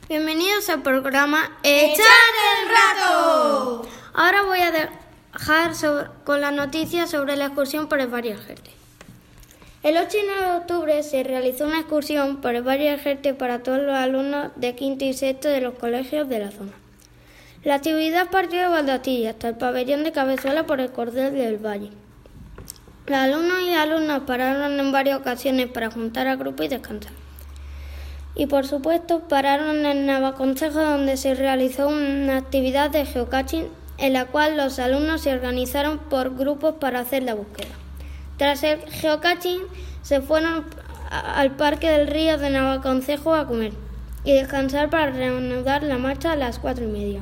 Bienvenidos al programa ¡Echar el rato! Ahora voy a dejar con las noticias sobre la excursión por el Valle del Jerte. El 8 y 9 de octubre se realizó una excursión por el Valle del Jerte para todos los alumnos de quinto y sexto de los colegios de la zona. La actividad partió de Valdatilla hasta el pabellón de Cabezuela por el cordel del valle. Los alumnos y alumnas pararon en varias ocasiones para juntar al grupo y descansar. Y por supuesto pararon en Navaconcejo, donde se realizó una actividad de geocaching en la cual los alumnos se organizaron por grupos para hacer la búsqueda. Tras el geocaching se fueron al Parque del Río de Navaconcejo a comer y descansar para reanudar la marcha a las 4:30.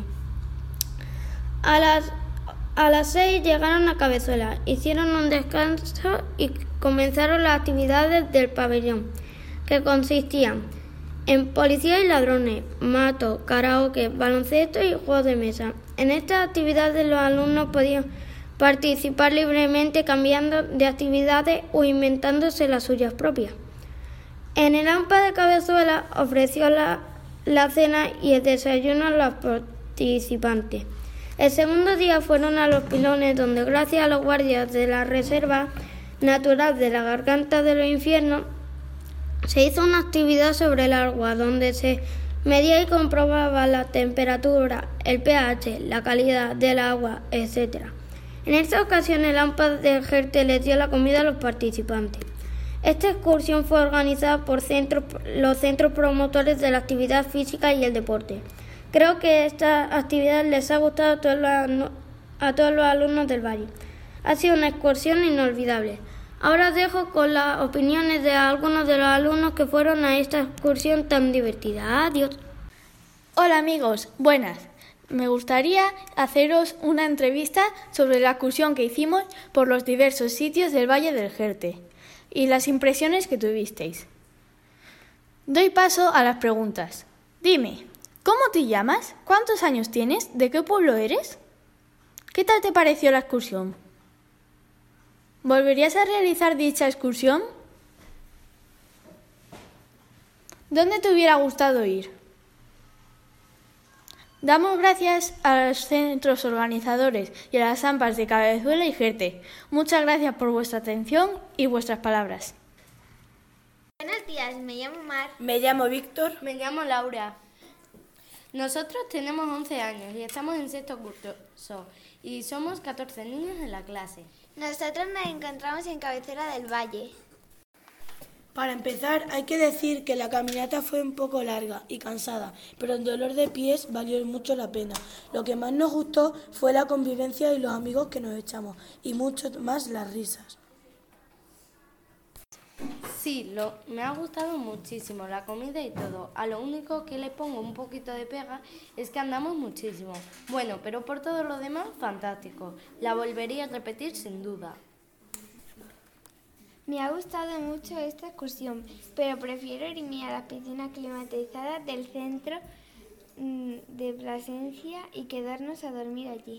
A las 6 llegaron a Cabezuela, hicieron un descanso y comenzaron las actividades del pabellón, que consistían en policía y ladrones, mato, karaoke, baloncesto y juegos de mesa. En estas actividades los alumnos podían participar libremente cambiando de actividades o inventándose las suyas propias. En el AMPA de Cabezuela ofreció la cena y el desayuno a los participantes. El segundo día fueron a los Pilones, donde gracias a los guardias de la Reserva Natural de la Garganta de los Infiernos se hizo una actividad sobre el agua, donde se medía y comprobaba la temperatura, el pH, la calidad del agua, etc. En esta ocasión el AMPA del Jerte les dio la comida a los participantes. Esta excursión fue organizada por los centros promotores de la actividad física y el deporte. Creo que esta actividad les ha gustado a todos los alumnos del Valle. Ha sido una excursión inolvidable. Ahora os dejo con las opiniones de algunos de los alumnos que fueron a esta excursión tan divertida. Adiós. Hola amigos, buenas. Me gustaría haceros una entrevista sobre la excursión que hicimos por los diversos sitios del Valle del Jerte y las impresiones que tuvisteis. Doy paso a las preguntas. Dime, ¿cómo te llamas? ¿Cuántos años tienes? ¿De qué pueblo eres? ¿Qué tal te pareció la excursión? ¿Volverías a realizar dicha excursión? ¿Dónde te hubiera gustado ir? Damos gracias a los centros organizadores y a las AMPAs de Cabezuela y Jerte. Muchas gracias por vuestra atención y vuestras palabras. Buenos días, me llamo Mar. Me llamo Víctor. Me llamo Laura. Nosotros tenemos 11 años y estamos en sexto curso y somos 14 niños en la clase. Nosotros nos encontramos en Cabecera del Valle. Para empezar, hay que decir que la caminata fue un poco larga y cansada, pero el dolor de pies valió mucho la pena. Lo que más nos gustó fue la convivencia y los amigos que nos echamos, y mucho más las risas. Sí, me ha gustado muchísimo la comida y todo. A lo único que le pongo un poquito de pega es que andamos muchísimo. Bueno, pero por todo lo demás, fantástico. La volvería a repetir sin duda. Me ha gustado mucho esta excursión, pero prefiero irme a la piscina climatizada del centro de Plasencia y quedarnos a dormir allí.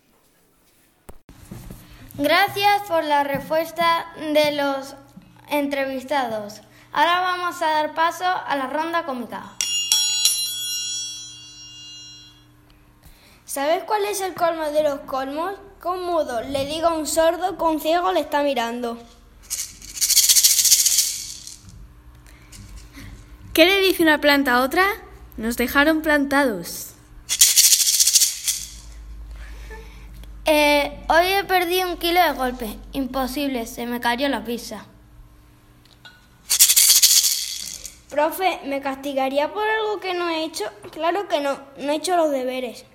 Gracias por la respuesta de los entrevistados. Ahora vamos a dar paso a la ronda cómica. ¿Sabes cuál es el colmo de los colmos? Que un mudo le diga a un sordo que un ciego le está mirando. ¿Qué le dice una planta a otra? Nos dejaron plantados. Hoy he perdido 1 kilo de golpe. Imposible, se me cayó la pizza. Profe, ¿me castigaría por algo que no he hecho? Claro que no he hecho los deberes.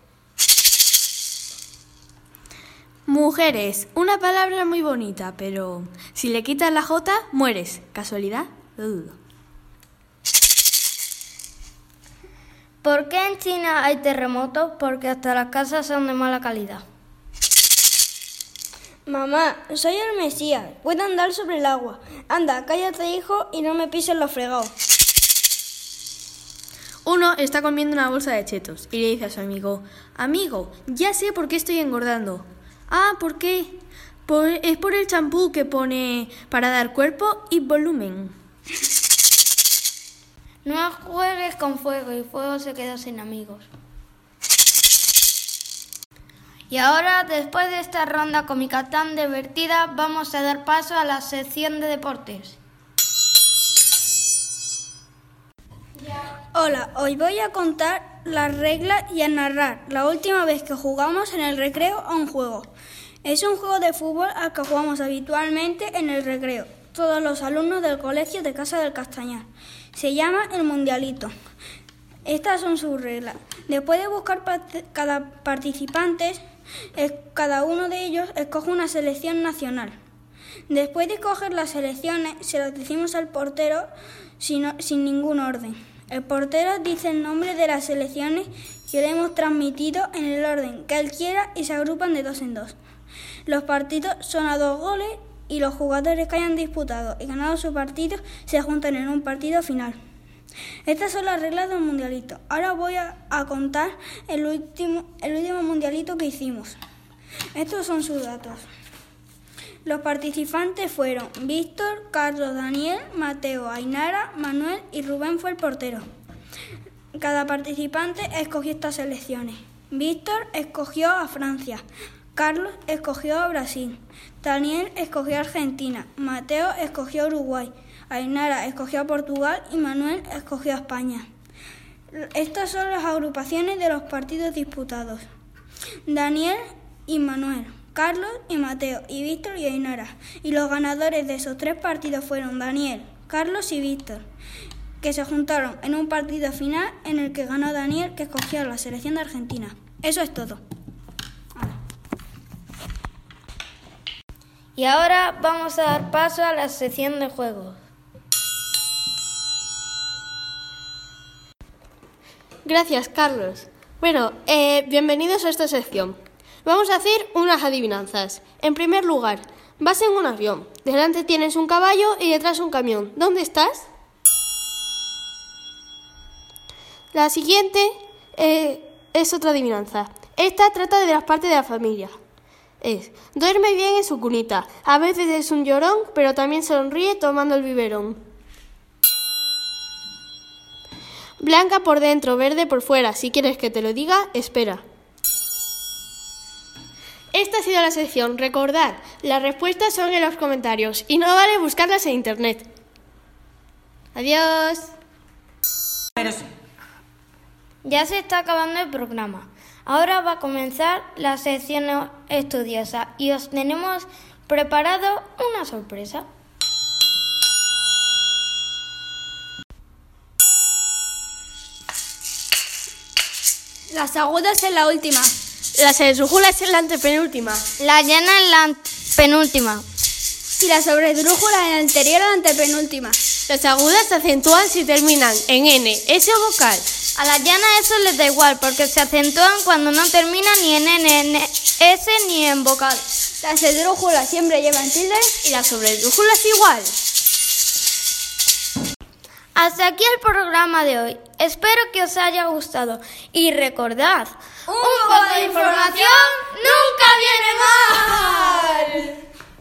Mujeres, una palabra muy bonita, pero si le quitas la J, mueres. ¿Casualidad? Lo dudo. ¿Por qué en China hay terremotos? Porque hasta las casas son de mala calidad. Mamá, soy el Mesías, puedo andar sobre el agua. Anda, cállate hijo y no me pises los fregados. Uno está comiendo una bolsa de chetos y le dice a su amigo: amigo, ya sé por qué estoy engordando. Ah, ¿por qué? Es por el champú que pone para dar cuerpo y volumen. No juegues con fuego y fuego se queda sin amigos. Y ahora, después de esta ronda cómica tan divertida, vamos a dar paso a la sección de deportes. Hola, hoy voy a contar las reglas y a narrar la última vez que jugamos en el recreo a un juego. Es un juego de fútbol al que jugamos habitualmente en el recreo, todos los alumnos del colegio de Casa del Castañar. Se llama el Mundialito. Estas son sus reglas. Después de buscar cada participante, cada uno de ellos escoge una selección nacional. Después de escoger las selecciones, se las decimos al portero sin ningún orden. El portero dice el nombre de las selecciones que le hemos transmitido en el orden que él quiera y se agrupan de 2 en 2. Los partidos son a 2 goles y los jugadores que hayan disputado y ganado su partido se juntan en un partido final. Estas son las reglas del Mundialito. Ahora voy a contar el último Mundialito que hicimos. Estos son sus datos. Los participantes fueron Víctor, Carlos, Daniel, Mateo, Ainara, Manuel y Rubén fue el portero. Cada participante escogió estas selecciones. Víctor escogió a Francia, Carlos escogió a Brasil, Daniel escogió a Argentina, Mateo escogió a Uruguay, Ainara escogió a Portugal y Manuel escogió a España. Estas son las agrupaciones de los partidos disputados. Daniel y Manuel, Carlos y Mateo, y Víctor y Ainara. Y los ganadores de esos 3 partidos fueron Daniel, Carlos y Víctor, que se juntaron en un partido final en el que ganó Daniel, que escogió a la selección de Argentina. Eso es todo. Y ahora vamos a dar paso a la sección de juegos. Gracias, Carlos. Bueno, bienvenidos a esta sección. Vamos a hacer unas adivinanzas. En primer lugar, vas en un avión. Delante tienes un caballo y detrás un camión. ¿Dónde estás? La siguiente es otra adivinanza. Esta trata de las partes de la familia. Duerme bien en su cunita. A veces es un llorón, pero también sonríe tomando el biberón. Blanca por dentro, verde por fuera. Si quieres que te lo diga, espera. Esta ha sido la sección. Recordad, las respuestas son en los comentarios y no vale buscarlas en internet. Adiós. Ya se está acabando el programa. Ahora va a comenzar la sección estudiosa y os tenemos preparado una sorpresa. Las agudas en la última. Las esdrújulas en la antepenúltima. La llana en la penúltima. Y la sobredrújula en la anterior a la antepenúltima. Las agudas se acentúan si terminan en N, S o vocal. A la llana eso les da igual porque se acentúan cuando no terminan ni en N, en S ni en vocal. Las esdrújulas siempre llevan tilde y las sobredrújulas igual. Hasta aquí el programa de hoy. Espero que os haya gustado. Y recordad, un poco de información nunca viene mal.